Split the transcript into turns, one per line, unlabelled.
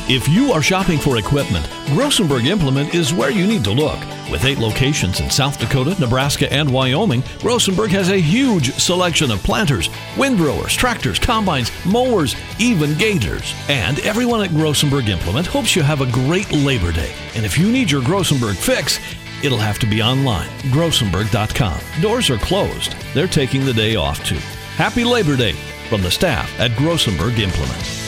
If you are shopping for equipment, Grossenberg Implement is where you need to look. With 8 locations in South Dakota, Nebraska, and Wyoming, Grossenberg has a huge selection of planters, windrowers, tractors, combines, mowers, even gators. And everyone at Grossenberg Implement hopes you have a great Labor Day. And if you need your Grossenberg fix, it'll have to be online, grossenberg.com. Doors are closed. They're taking the day off too. Happy Labor Day from the staff at Grossenberg Implement.